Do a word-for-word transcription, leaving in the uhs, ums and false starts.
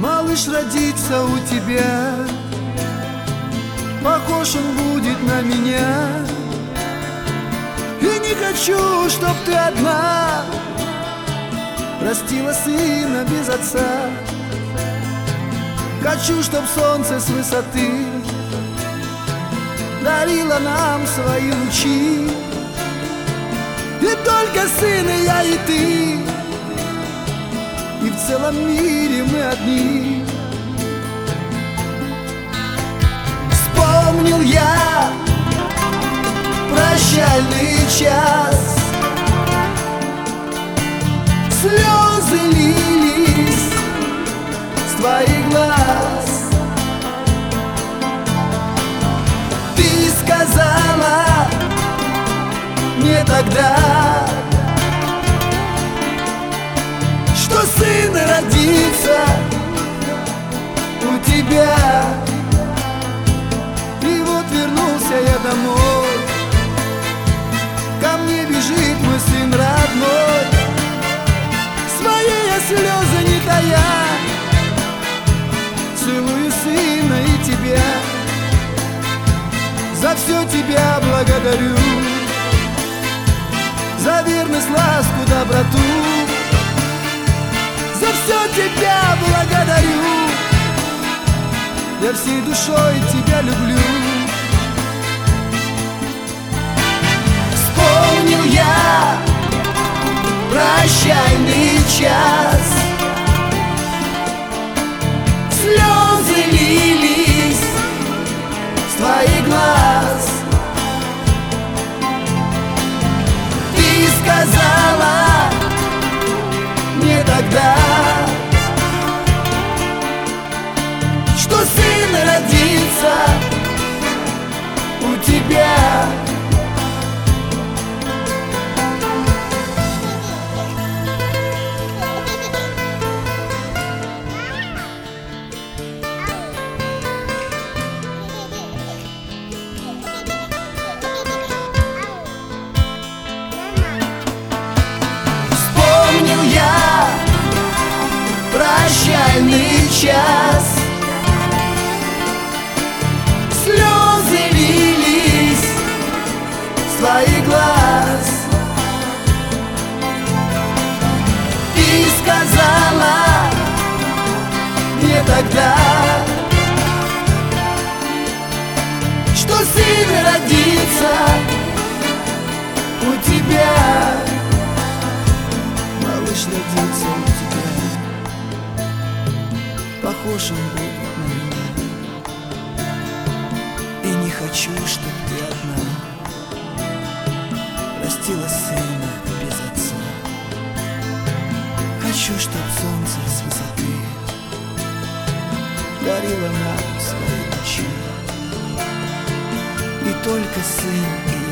малыш родится у тебя, похож он будет на меня. И не хочу, чтоб ты одна растила сына без отца. Хочу, чтоб солнце с высоты дарило нам свои лучи. И только сын и я, и ты, и в целом мире мы одни. Вспомнил я прощальный час, слезы лились с твоих глаз. Ты сказала мне тогда, что сын родится у тебя. И вот вернулся я домой, ко мне бежит мой сын родной. Свои я слезы не тая, целую сына и тебя. За все тебя благодарю, за верность, ласку, доброту. За все тебя благодарю, я всей душой тебя люблю. Вспомнил я прощальный час, слезы лились с твоих глаз. Ты сказала мне тогда, что сын родится у тебя. Вспомнил я прощальный час, слезы лились с твоих глаз. Ты сказала мне тогда, что сын родится у тебя. Малыш родится у тебя, похож он будет на меня. И не хочу, чтоб ты одна растила сына без отца. Хочу, чтоб солнце с высоты дарило нам свои лучи. И только сын и